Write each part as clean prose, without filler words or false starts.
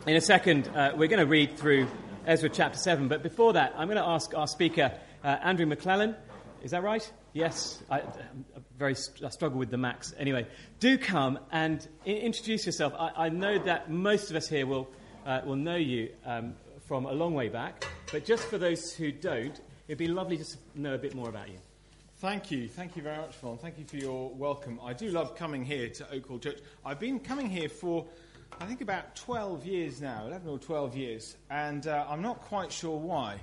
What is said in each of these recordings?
In a second, we're going to read through Ezra chapter 7. But before that, I'm going to ask our speaker, Andrew McClellan. Is that right? Yes. I struggle with the Macs. Anyway, do come and introduce yourself. I know that most of us here will know you from a long way back. But just for those who don't, it'd be lovely to know a bit more about you. Thank you. Thank you very much, Phil. Thank you for your welcome. I do love coming here to Oak Hall Church. I've been coming here for, I think, about 12 years now, 11 or 12 years, and I'm not quite sure why.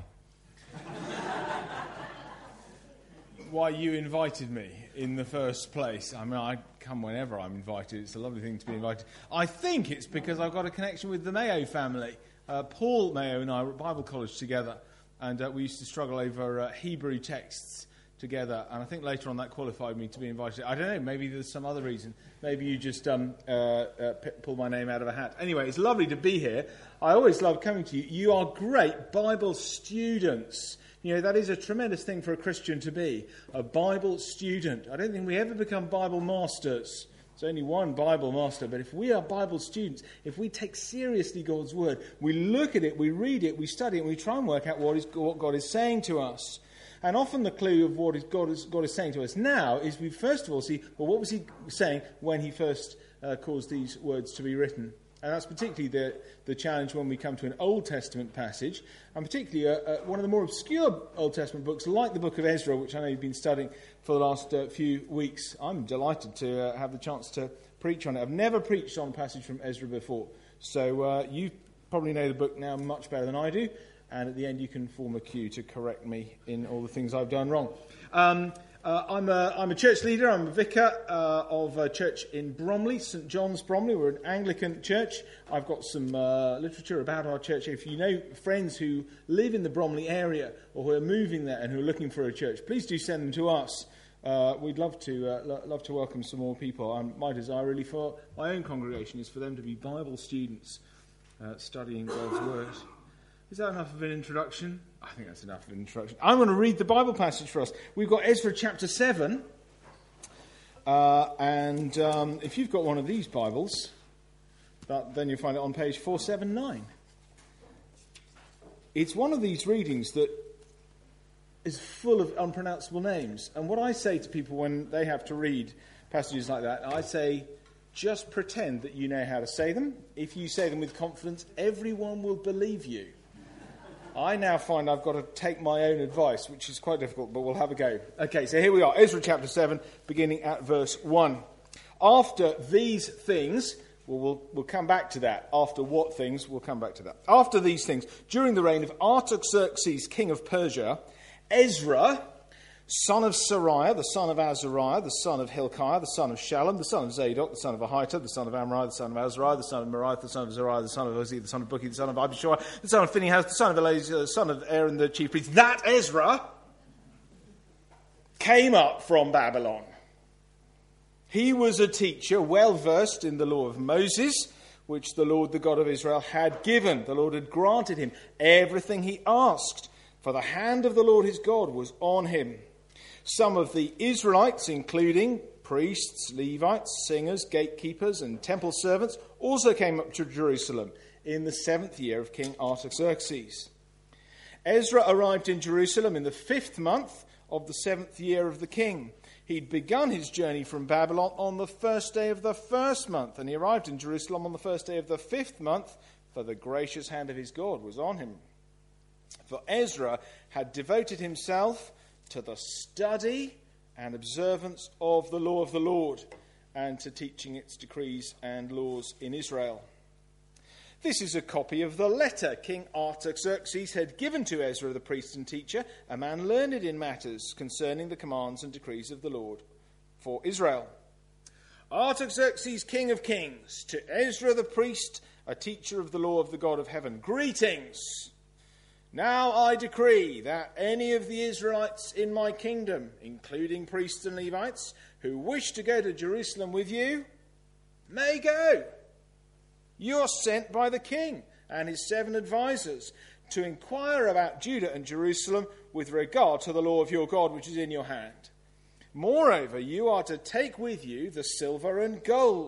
Why you invited me in the first place. I mean, I come whenever I'm invited. It's a lovely thing to be invited. I think it's because I've got a connection with the Mayo family. Paul Mayo and I were at Bible college together, and we used to struggle over Hebrew texts together, and I think later on that qualified me to be invited. I don't know, maybe there's some other reason. Maybe you just pulled my name out of a hat. Anyway, it's lovely to be here. I always love coming to you. You are great Bible students. You know, that is a tremendous thing for a Christian to be, a Bible student. I don't think we ever become Bible masters. There's only one Bible master, but if we are Bible students, if we take seriously God's word, we look at it, we read it, we study it, and we try and work out what God is saying to us. And often the clue of what God is saying to us now is we first of all see, well, what was he saying when he first caused these words to be written? And that's particularly the challenge when we come to an Old Testament passage, and particularly one of the more obscure Old Testament books, like the book of Ezra, which I know you've been studying for the last few weeks. I'm delighted to have the chance to preach on it. I've never preached on a passage from Ezra before, so you probably know the book now much better than I do. And at the end, you can form a queue to correct me in all the things I've done wrong. I'm a church leader. I'm a vicar of a church in Bromley, St John's Bromley. We're an Anglican church. I've got some literature about our church. If you know friends who live in the Bromley area or who are moving there and who are looking for a church, please do send them to us. We'd love to welcome some more people. My desire really for my own congregation is for them to be Bible students studying God's Word. Is that enough of an introduction? I think that's enough of an introduction. I'm going to read the Bible passage for us. We've got Ezra chapter 7. And if you've got one of these Bibles, then you'll find it on page 479. It's one of these readings that is full of unpronounceable names. And what I say to people when they have to read passages like that, I say, just pretend that you know how to say them. If you say them with confidence, everyone will believe you. I now find I've got to take my own advice, which is quite difficult, but we'll have a go. Okay, so here we are, Ezra chapter 7, beginning at verse 1. After these things, we'll come back to that. After what things, we'll come back to that. After these things, during the reign of Artaxerxes, king of Persia, Ezra, son of Sariah, the son of Azariah, the son of Hilkiah, the son of Shallum, the son of Zadok, the son of Ahitub, the son of Amariah, the son of Azariah, the son of Meraioth, the son of Zariah, the son of Uzziah, the son of Bukki, the son of Abishua, the son of Phinehas, the son of Eleazar, the son of Aaron, the chief priest. That Ezra came up from Babylon. He was a teacher well versed in the law of Moses, which the Lord, the God of Israel, had given. The Lord had granted him everything he asked, for the hand of the Lord his God was on him. Some of the Israelites, including priests, Levites, singers, gatekeepers, and temple servants, also came up to Jerusalem in the 7th year of King Artaxerxes. Ezra arrived in Jerusalem in the 5th month of the 7th year of the king. He'd begun his journey from Babylon on the 1st day of the 1st month, and he arrived in Jerusalem on the 1st day of the 5th month, for the gracious hand of his God was on him. For Ezra had devoted himself to the study and observance of the law of the Lord, and to teaching its decrees and laws in Israel. This is a copy of the letter King Artaxerxes had given to Ezra the priest and teacher, a man learned in matters concerning the commands and decrees of the Lord for Israel. Artaxerxes, king of kings, to Ezra the priest, a teacher of the law of the God of heaven, greetings. Now I decree that any of the Israelites in my kingdom, including priests and Levites, who wish to go to Jerusalem with you, may go. You are sent by the king and his 7 advisers to inquire about Judah and Jerusalem with regard to the law of your God, which is in your hand. Moreover, you are to take with you the silver and gold,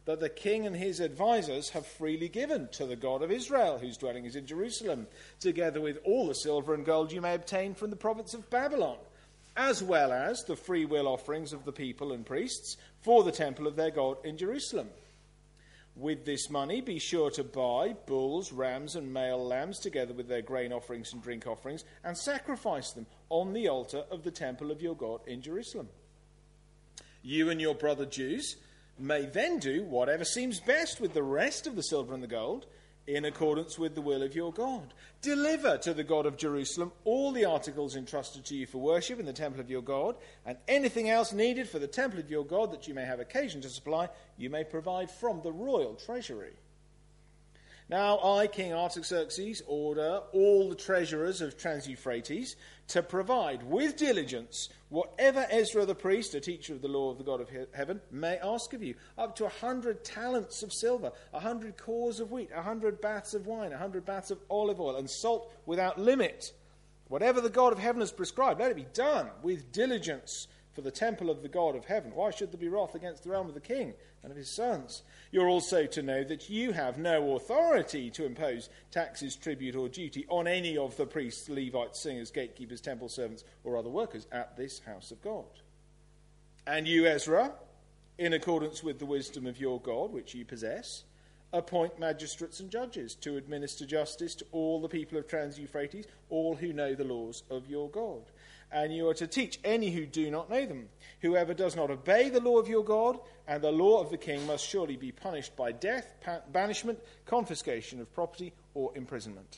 that the king and his advisers have freely given to the God of Israel, whose dwelling is in Jerusalem, together with all the silver and gold you may obtain from the province of Babylon, as well as the free will offerings of the people and priests for the temple of their God in Jerusalem. With this money be sure to buy bulls, rams, and male lambs, together with their grain offerings and drink offerings, and sacrifice them on the altar of the temple of your God in Jerusalem. You and your brother Jews may then do whatever seems best with the rest of the silver and the gold, in accordance with the will of your God. Deliver to the God of Jerusalem all the articles entrusted to you for worship in the temple of your God, and anything else needed for the temple of your God that you may have occasion to supply, you may provide from the royal treasury. Now I, King Artaxerxes, order all the treasurers of Trans-Euphrates to provide with diligence whatever Ezra the priest, a teacher of the law of the God of heaven, may ask of you, up to 100 talents of silver, 100 cores of wheat, 100 baths of wine, 100 baths of olive oil, and salt without limit. Whatever the God of heaven has prescribed, let it be done with diligence for the temple of the God of heaven. Why should there be wrath against the realm of the king and of his sons? You're also to know that you have no authority to impose taxes, tribute, or duty on any of the priests, Levites, singers, gatekeepers, temple servants, or other workers at this house of God. And you, Ezra, in accordance with the wisdom of your God, which you possess, appoint magistrates and judges to administer justice to all the people of Trans-Euphrates, all who know the laws of your God. And you are to teach any who do not know them. Whoever does not obey the law of your God and the law of the king must surely be punished by death, banishment, confiscation of property, or imprisonment.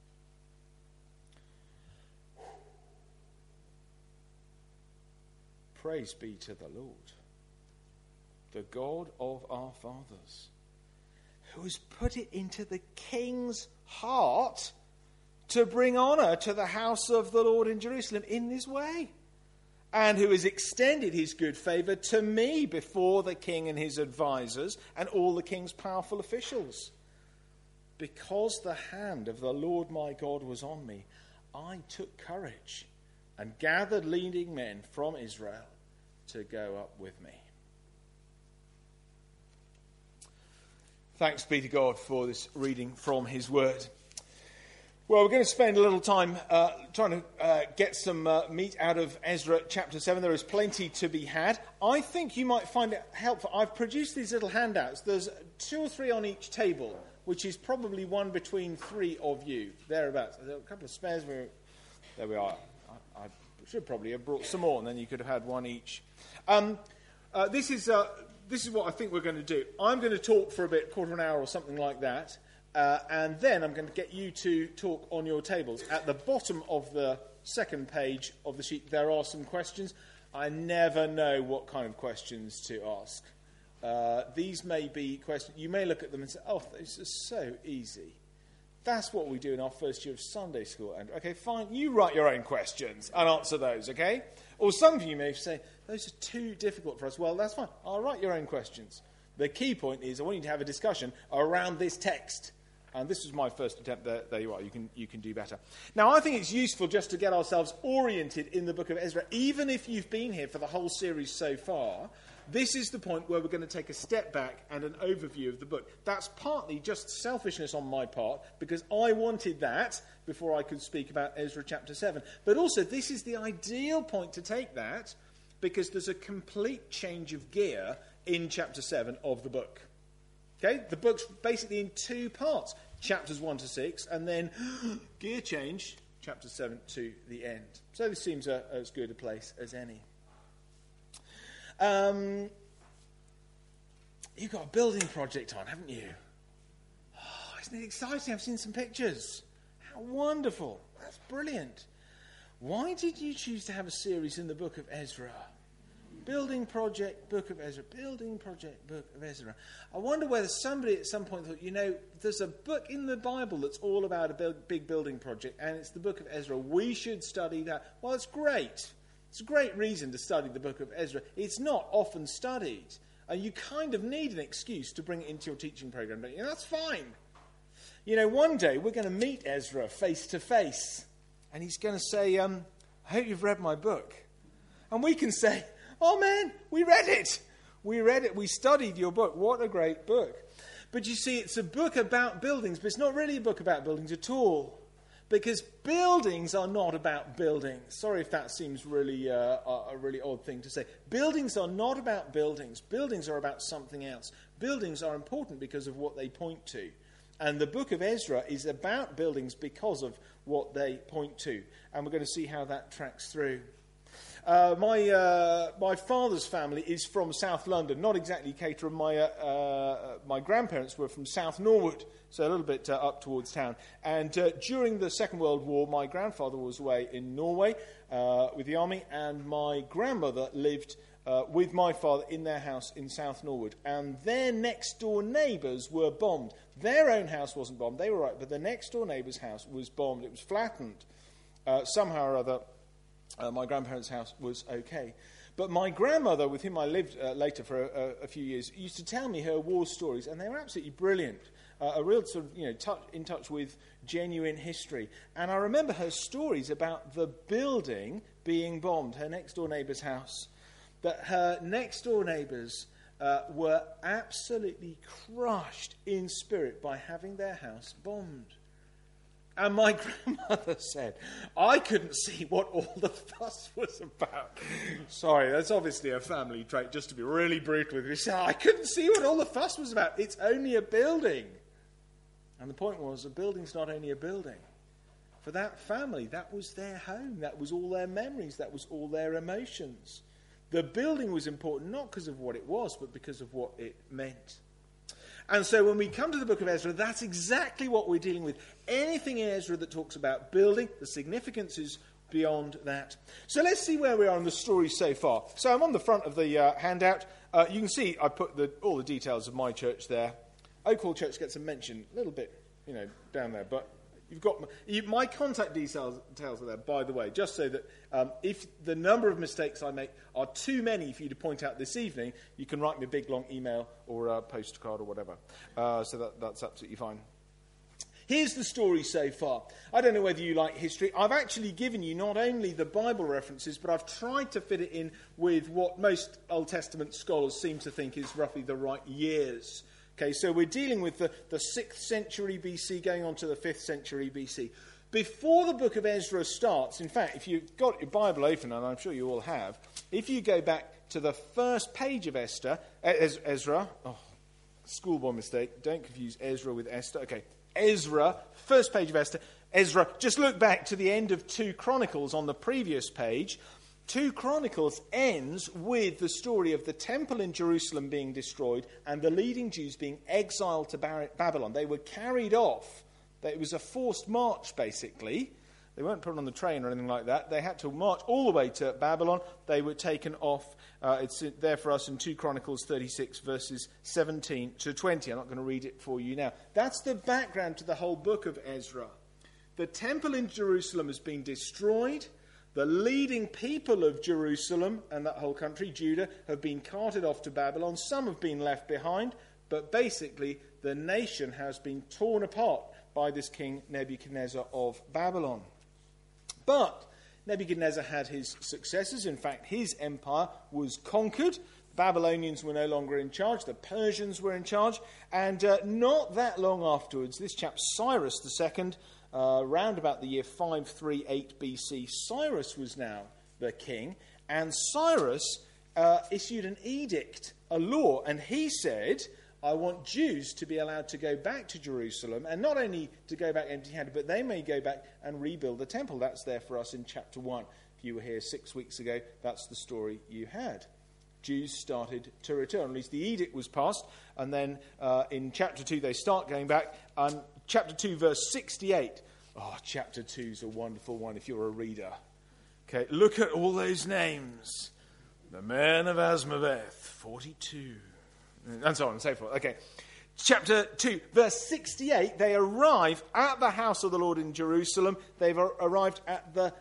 Praise be to the Lord, the God of our fathers, who has put it into the king's heart to bring honour to the house of the Lord in Jerusalem in this way, and who has extended his good favour to me before the king and his advisers and all the king's powerful officials. Because the hand of the Lord my God was on me, I took courage and gathered leading men from Israel to go up with me. Thanks be to God for this reading from his word. Well, we're going to spend a little time trying to get some meat out of Ezra chapter 7. There is plenty to be had. I think you might find it helpful. I've produced these little handouts. There's 2 or 3 on each table, which is probably one between 3 of you, thereabouts. There are a couple of spares. There we are. I should probably have brought some more, and then you could have had one each. This is what I think we're going to do. I'm going to talk for a bit, quarter of an hour or something like that. And then I'm going to get you to talk on your tables. At the bottom of the second page of the sheet, there are some questions. I never know what kind of questions to ask. These may be questions. You may look at them and say, oh, this is so easy. That's what we do in our first year of Sunday school. And okay, fine, you write your own questions and answer those, okay? Or some of you may say, those are too difficult for us. Well, that's fine. I'll write your own questions. The key point is I want you to have a discussion around this text. And this was my first attempt. There you are. You can do better. Now, I think it's useful just to get ourselves oriented in the book of Ezra. Even if you've been here for the whole series so far, this is the point where we're going to take a step back and an overview of the book. That's partly just selfishness on my part, because I wanted that before I could speak about Ezra chapter 7. But also, this is the ideal point to take that, because there's a complete change of gear in chapter 7 of the book. Okay, the book's basically in 2 parts, chapters 1 to 6, and then gear change, chapter 7 to the end. So this seems as good a place as any. You've got a building project on, haven't you? Oh, isn't it exciting? I've seen some pictures. How wonderful. That's brilliant. Why did you choose to have a series in the book of Ezra? Building project, book of Ezra. Building project, book of Ezra. I wonder whether somebody at some point thought, there's a book in the Bible that's all about a big building project, and it's the book of Ezra. We should study that. Well, it's great. It's a great reason to study the book of Ezra. It's not often studied, and you kind of need an excuse to bring it into your teaching program, don't you? And that's fine. One day we're going to meet Ezra face to face, and he's going to say, I hope you've read my book. And we can say, oh man, we read it. We read it. We studied your book. What a great book. But you see, it's a book about buildings, but it's not really a book about buildings at all. Because buildings are not about buildings. Sorry if that seems really a really odd thing to say. Buildings are not about buildings. Buildings are about something else. Buildings are important because of what they point to. And the book of Ezra is about buildings because of what they point to. And we're going to see how that tracks through. My father's family is from South London, not exactly Caterham. My grandparents were from South Norwood, so a little bit up towards town. And during the Second World War, my grandfather was away in Norway with the army, and my grandmother lived with my father in their house in South Norwood. And their next-door neighbours were bombed. Their own house wasn't bombed, they were right, but the next-door neighbour's house was bombed. It was flattened somehow or other. My grandparents' house was okay. But my grandmother, with whom I lived later for a few years, used to tell me her war stories, and they were absolutely brilliant. A real sort of, in touch with genuine history. And I remember her stories about the building being bombed, her next-door neighbour's house. That her next-door neighbours were absolutely crushed in spirit by having their house bombed. And my grandmother said, I couldn't see what all the fuss was about. Sorry, that's obviously a family trait, just to be really brutal with you. She said, I couldn't see what all the fuss was about. It's only a building. And the point was, a building's not only a building. For that family, that was their home. That was all their memories. That was all their emotions. The building was important not because of what it was, but because of what it meant. And so when we come to the book of Ezra, that's exactly what we're dealing with. Anything in Ezra that talks about building, the significance is beyond that. So let's see where we are in the story so far. So I'm on the front of the handout. You can see I put all the details of my church there. Oak Hall Church gets a mention a little bit, down there. But you've got my contact details are there, by the way, just so that if the number of mistakes I make are too many for you to point out this evening, you can write me a big, long email or a postcard or whatever. So that's absolutely fine. Here's the story so far. I don't know whether you like history. I've actually given you not only the Bible references, but I've tried to fit it in with what most Old Testament scholars seem to think is roughly the right years. Okay, so we're dealing with the 6th century BC going on to the 5th century BC. Before the book of Ezra starts, in fact, if you've got your Bible open, and I'm sure you all have, if you go back to the first page of Ezra, schoolboy mistake, don't confuse Ezra with Esther. Okay, Ezra, first page of Ezra, just look back to the end of 2 Chronicles on the previous page. 2 Chronicles ends with the story of the temple in Jerusalem being destroyed and the leading Jews being exiled to Babylon. They were carried off. It was a forced march, basically. They weren't put on the train or anything like that. They had to march all the way to Babylon. They were taken off. It's there for us in 2 Chronicles 36, verses 17 to 20. I'm not going to read it for you now. That's the background to the whole book of Ezra. The temple in Jerusalem has been destroyed. The leading people of Jerusalem and that whole country, Judah, have been carted off to Babylon. Some have been left behind, but basically the nation has been torn apart by this king Nebuchadnezzar of Babylon. But Nebuchadnezzar had his successors. In fact, his empire was conquered. Babylonians were no longer in charge. The Persians were in charge. And not that long afterwards, this chap Cyrus II, round about the year 538 BC, Cyrus was now the king, and Cyrus issued an edict, a law, and he said, I want Jews to be allowed to go back to Jerusalem, and not only to go back empty-handed, but they may go back and rebuild the temple. That's there for us in chapter 1. If you were here 6 weeks ago, that's the story you had. Jews started to return, at least the edict was passed, and then in chapter 2 they start going back. Chapter 2, verse 68. Oh, chapter 2 is a wonderful one if you're a reader. Okay, look at all those names. The men of Asmaveth, 42. And so on and so forth. Okay, chapter 2, verse 68. They arrive at the house of the Lord in Jerusalem. They've arrived at the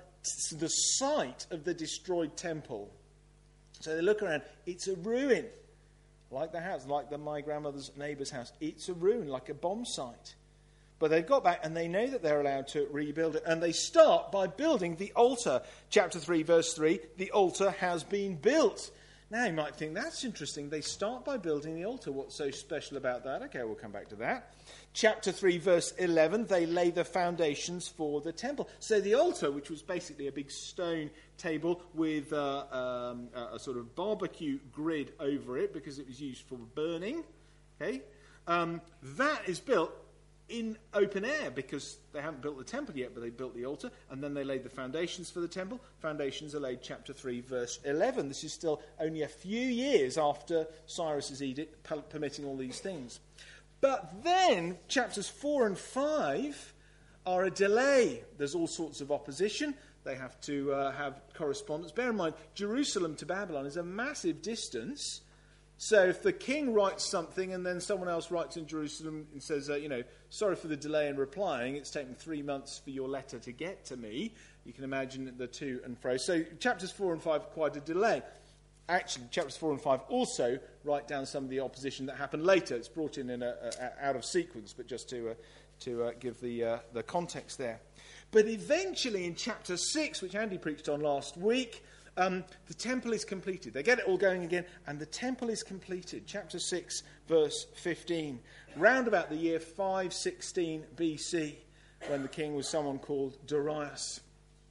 site of the destroyed temple. So they look around. It's a ruin. Like the house, like my grandmother's neighbour's house. It's a ruin, like a bomb site. But they've got back and they know that they're allowed to rebuild it. And they start by building the altar. Chapter 3, verse 3, the altar has been built. Now you might think, that's interesting. They start by building the altar. What's so special about that? Okay, we'll come back to that. Chapter 3, verse 11, they lay the foundations for the temple. So the altar, which was basically a big stone table with a sort of barbecue grid over it because it was used for burning, okay, that is built in open air because they haven't built the temple yet, but they built the altar, and then they laid the foundations for the temple. Foundations are laid, chapter 3, verse 11. This is still only a few years after Cyrus's edict permitting all these things. But then, chapters 4 and 5 are a delay. There's all sorts of opposition. They have to have correspondence. Bear in mind, Jerusalem to Babylon is a massive distance. So if the king writes something and then someone else writes in Jerusalem and says, sorry for the delay in replying, it's taken 3 months for your letter to get to me, you can imagine the to and fro. So chapters 4 and 5 are quite a delay. Actually, chapters 4 and 5 also write down some of the opposition that happened later. It's brought in out of sequence, but just to give the context there. But eventually in chapter 6, which Andy preached on last week, the temple is completed. They get it all going again, and the temple is completed. Chapter 6, verse 15. Round about the year 516 BC, when the king was someone called Darius.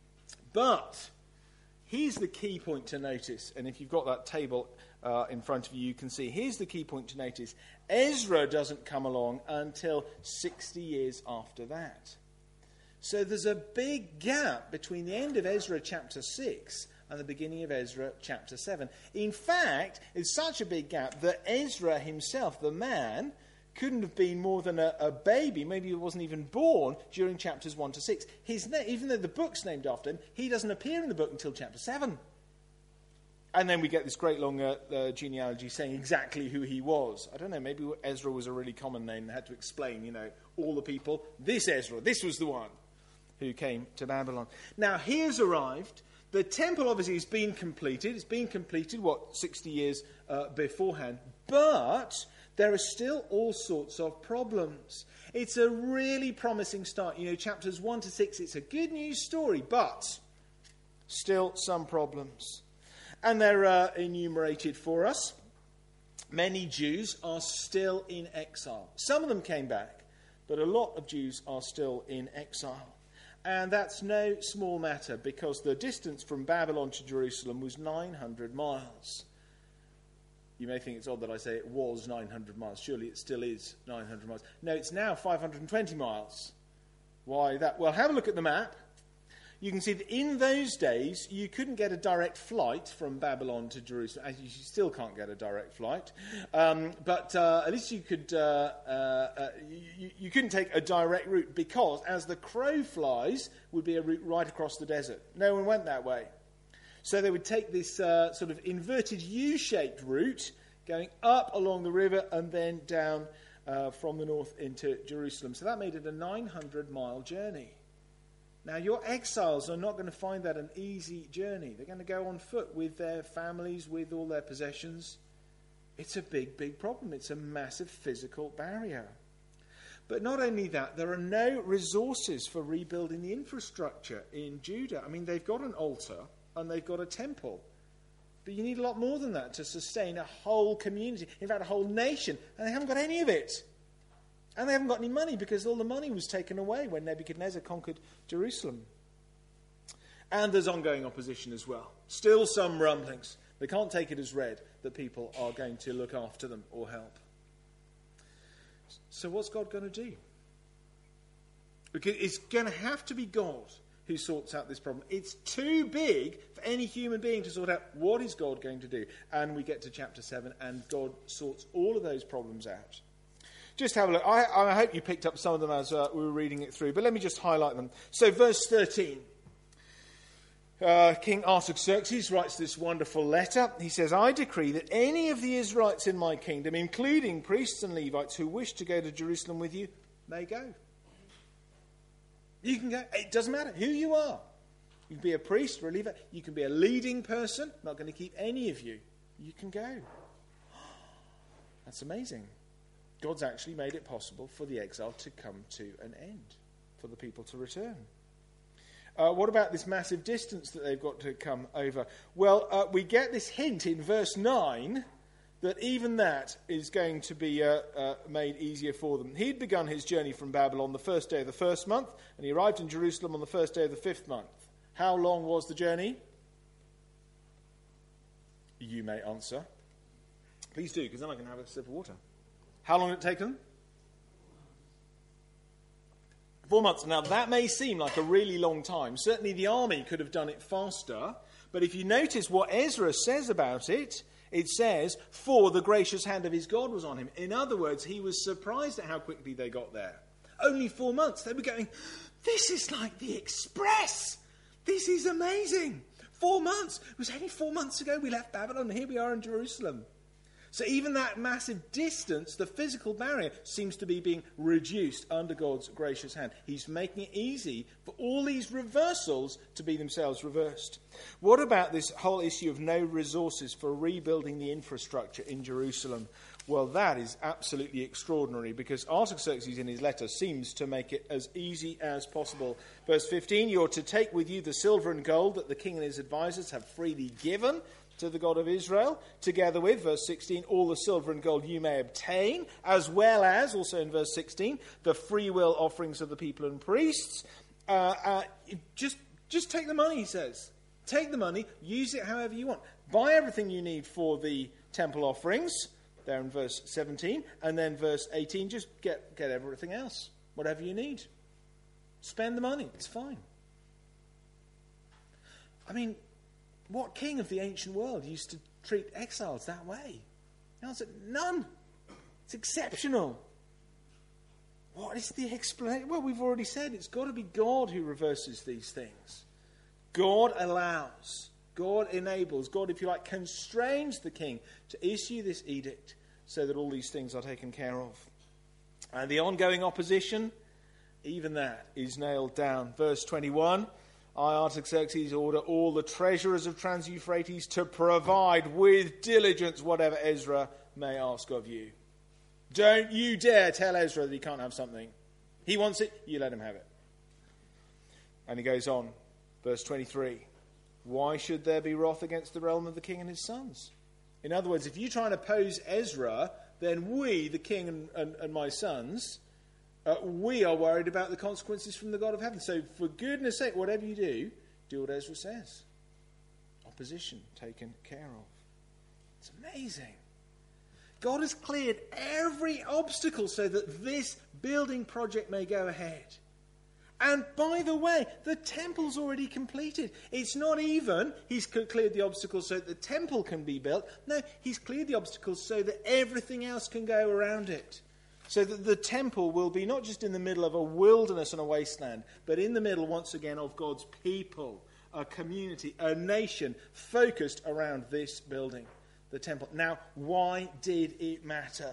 But here's the key point to notice, and if you've got that table in front of you, you can see. Here's the key point to notice. Ezra doesn't come along until 60 years after that. So there's a big gap between the end of Ezra chapter 6 and the beginning of Ezra chapter 7. In fact, it's such a big gap that Ezra himself, the man, couldn't have been more than a baby. Maybe he wasn't even born during chapters 1 to 6. Even though the book's named after him, he doesn't appear in the book until chapter 7. And then we get this great long genealogy saying exactly who he was. I don't know, maybe Ezra was a really common name. They had to explain, all the people. This Ezra, this was the one who came to Babylon. Now, he has arrived. The temple obviously has been completed. It's been completed, 60 years beforehand. But there are still all sorts of problems. It's a really promising start. Chapters 1 to 6, it's a good news story, but still some problems. And they're enumerated for us. Many Jews are still in exile. Some of them came back, but a lot of Jews are still in exile. And that's no small matter, because the distance from Babylon to Jerusalem was 900 miles. You may think it's odd that I say it was 900 miles. Surely it still is 900 miles. No, it's now 520 miles. Why that? Well, have a look at the map. You can see that in those days, you couldn't get a direct flight from Babylon to Jerusalem. As you still can't get a direct flight. But at least you could. You couldn't take a direct route, because as the crow flies, would be a route right across the desert. No one went that way. So they would take this sort of inverted U-shaped route, going up along the river and then down from the north into Jerusalem. So that made it a 900-mile journey. Now, your exiles are not going to find that an easy journey. They're going to go on foot with their families, with all their possessions. It's a big, big problem. It's a massive physical barrier. But not only that, there are no resources for rebuilding the infrastructure in Judah. I mean, they've got an altar and they've got a temple. But you need a lot more than that to sustain a whole community, in fact, a whole nation. And they haven't got any of it. And they haven't got any money, because all the money was taken away when Nebuchadnezzar conquered Jerusalem. And there's ongoing opposition as well. Still some rumblings. They can't take it as read that people are going to look after them or help. So what's God going to do? Because it's going to have to be God who sorts out this problem. It's too big for any human being to sort out. What is God going to do? And we get to chapter 7, and God sorts all of those problems out. Just have a look. I hope you picked up some of them as we were reading it through, but let me just highlight them. So verse 13. King Artaxerxes writes this wonderful letter. He says, I decree that any of the Israelites in my kingdom, including priests and Levites who wish to go to Jerusalem with you, may go. You can go. It doesn't matter who you are. You can be a priest or a Levite. You can be a leading person. Not going to keep any of you. You can go. That's amazing. God's actually made it possible for the exile to come to an end, for the people to return. What about this massive distance that they've got to come over? Well, we get this hint in verse 9 that even that is going to be made easier for them. He'd begun his journey from Babylon the first day of the first month, and he arrived in Jerusalem on the first day of the fifth month. How long was the journey? You may answer. Please do, because then I can have a sip of water. How long did it take them? 4 months. Now, that may seem like a really long time. Certainly the army could have done it faster. But if you notice what Ezra says about it, it says, for the gracious hand of his God was on him. In other words, he was surprised at how quickly they got there. Only 4 months. They were going, this is like the express. This is amazing. 4 months. It was only 4 months ago we left Babylon, and here we are in Jerusalem. So even that massive distance, the physical barrier, seems to be being reduced under God's gracious hand. He's making it easy for all these reversals to be themselves reversed. What about this whole issue of no resources for rebuilding the infrastructure in Jerusalem? Well, that is absolutely extraordinary, because Artaxerxes in his letter seems to make it as easy as possible. Verse 15, you're to take with you the silver and gold that the king and his advisors have freely given to the God of Israel, together with, verse 16, all the silver and gold you may obtain, as well as, also in verse 16, the free will offerings of the people and priests. Just take the money, he says. Take the money, use it however you want. Buy everything you need for the temple offerings, there in verse 17, and then verse 18, just get everything else, whatever you need. Spend the money, it's fine. I mean, what king of the ancient world used to treat exiles that way? The answer, none. It's exceptional. What is the explanation? Well, we've already said it's got to be God who reverses these things. God allows, God enables, God, if you like, constrains the king to issue this edict so that all these things are taken care of. And the ongoing opposition, even that is nailed down. Verse 21, I, Artaxerxes, order all the treasurers of Trans-Euphrates to provide with diligence whatever Ezra may ask of you. Don't you dare tell Ezra that he can't have something. He wants it, you let him have it. And he goes on, verse 23, why should there be wrath against the realm of the king and his sons? In other words, if you try and oppose Ezra, then we, the king and my sons, we are worried about the consequences from the God of heaven. So for goodness sake, whatever you do what Ezra says. Opposition taken care of. It's amazing. God has cleared every obstacle so that this building project may go ahead. And by the way, the temple's already completed. It's not even he's cleared the obstacles so that the temple can be built. No, he's cleared the obstacles so that everything else can go around it. So that the temple will be not just in the middle of a wilderness and a wasteland, but in the middle, once again, of God's people, a community, a nation focused around this building, the temple. Now, why did it matter?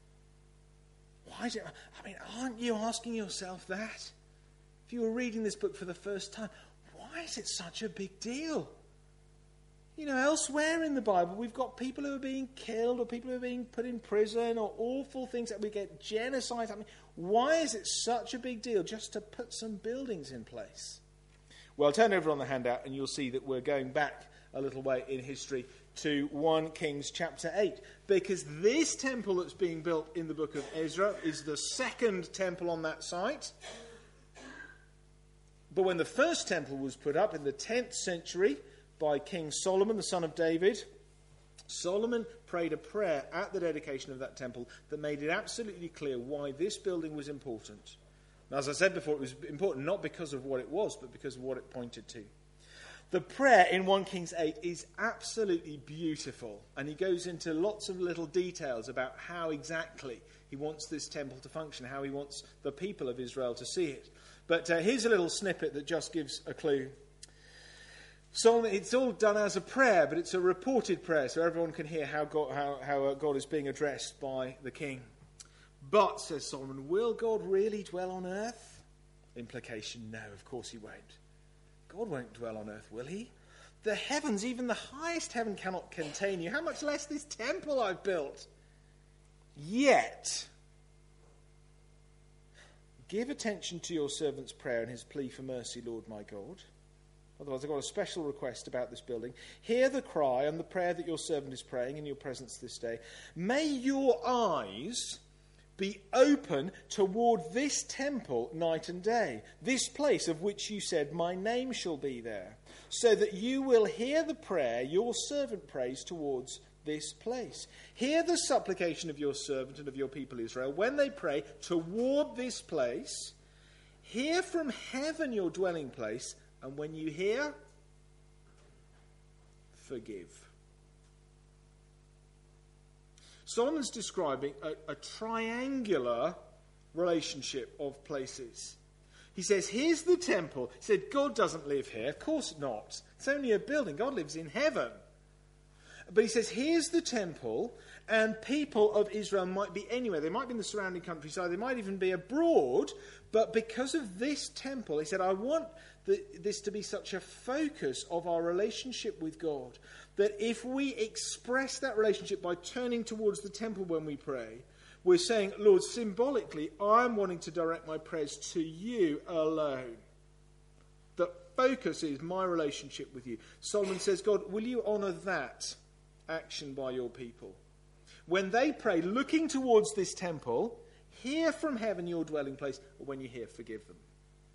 Aren't you asking yourself that? If you were reading this book for the first time, why is it such a big deal? You know, elsewhere in the Bible, we've got people who are being killed or people who are being put in prison or awful things that we get genocide. I mean, why is it such a big deal just to put some buildings in place? Well, turn over on the handout and you'll see that we're going back a little way in history to 1 Kings chapter 8. Because this temple that's being built in the book of Ezra is the second temple on that site. But when the first temple was put up in the 10th century by King Solomon, the son of David, Solomon prayed a prayer at the dedication of that temple that made it absolutely clear why this building was important. Now, as I said before, it was important not because of what it was, but because of what it pointed to. The prayer in 1 Kings 8 is absolutely beautiful, and he goes into lots of little details about how exactly he wants this temple to function, how he wants the people of Israel to see it. But here's a little snippet that just gives a clue. Solomon, it's all done as a prayer, but it's a reported prayer, so everyone can hear how God is being addressed by the king. But, says Solomon, will God really dwell on earth? Implication, no, of course he won't. God won't dwell on earth, will he? The heavens, even the highest heaven, cannot contain you. How much less this temple I've built? Yet, Give attention to your servant's prayer and his plea for mercy, Lord my God. Otherwise, I've got a special request about this building. Hear the cry and the prayer that your servant is praying in your presence this day. May your eyes be open toward this temple night and day, this place of which you said, my name shall be there, so that you will hear the prayer your servant prays towards this place. Hear the supplication of your servant and of your people Israel when they pray toward this place. Hear from heaven your dwelling place, and when you hear, forgive. Solomon's describing a triangular relationship of places. He says, here's the temple. He said, God doesn't live here. Of course not. It's only a building. God lives in heaven. But he says, here's the temple, and people of Israel might be anywhere. They might be in the surrounding countryside. They might even be abroad. But because of this temple, he said, I want this to be such a focus of our relationship with God, that if we express that relationship by turning towards the temple when we pray, we're saying, Lord, symbolically, I'm wanting to direct my prayers to you alone. The focus is my relationship with you. Solomon says, God, will you honour that action by your people? When they pray, looking towards this temple, hear from heaven your dwelling place, or when you hear, forgive them.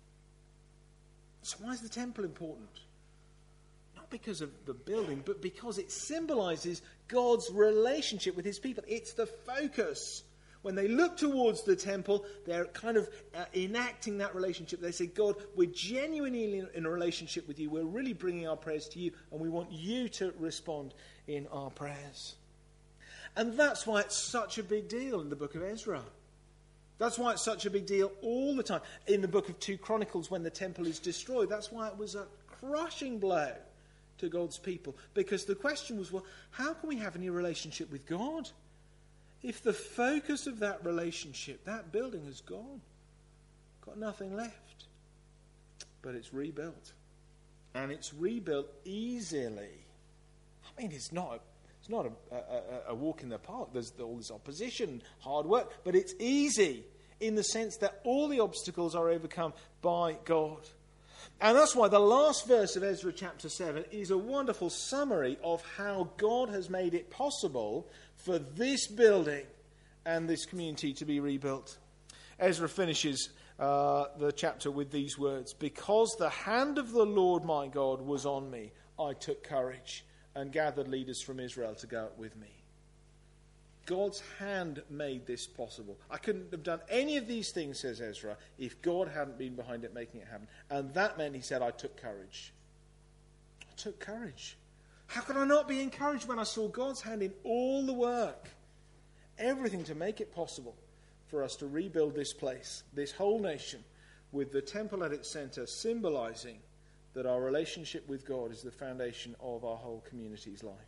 So why is the temple important? Not because of the building, but because it symbolises God's relationship with his people. It's the focus. When they look towards the temple, they're kind of enacting that relationship. They say, God, we're genuinely in a relationship with you. We're really bringing our prayers to you, and we want you to respond in our prayers. And that's why it's such a big deal in the book of Ezra. That's why it's such a big deal all the time. In the book of 2 Chronicles, when the temple is destroyed, that's why it was a crushing blow to God's people. Because the question was, well, how can we have any relationship with God if the focus of that relationship, that building, is gone? Got nothing left. But it's rebuilt. And it's rebuilt easily. I mean, it's not a walk in the park. There's all this opposition, hard work, but it's easy in the sense that all the obstacles are overcome by God. And that's why the last verse of Ezra chapter 7 is a wonderful summary of how God has made it possible for this building and this community to be rebuilt. Ezra finishes the chapter with these words: because the hand of the Lord my God was on me, I took courage and gathered leaders from Israel to go out with me. God's hand made this possible. I couldn't have done any of these things, says Ezra, if God hadn't been behind it, making it happen. And that meant, he said, I took courage. I took courage. How could I not be encouraged when I saw God's hand in all the work? Everything to make it possible for us to rebuild this place, this whole nation, with the temple at its centre, symbolising that our relationship with God is the foundation of our whole community's life.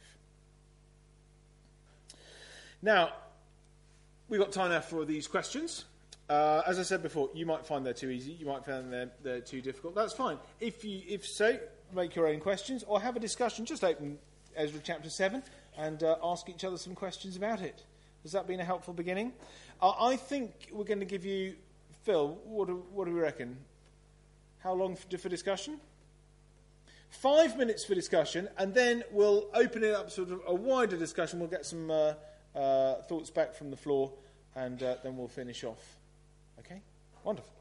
Now, we've got time now for these questions. As I said before, you might find they're too easy. You might find they're too difficult. That's fine. If so, make your own questions or have a discussion. Just open Ezra chapter 7 and ask each other some questions about it. Has that been a helpful beginning? I think we're going to give you, Phil, what do we reckon? How long for discussion? 5 minutes for discussion, and then we'll open it up, sort of a wider discussion. We'll get some thoughts back from the floor, and then we'll finish off. Okay? Wonderful.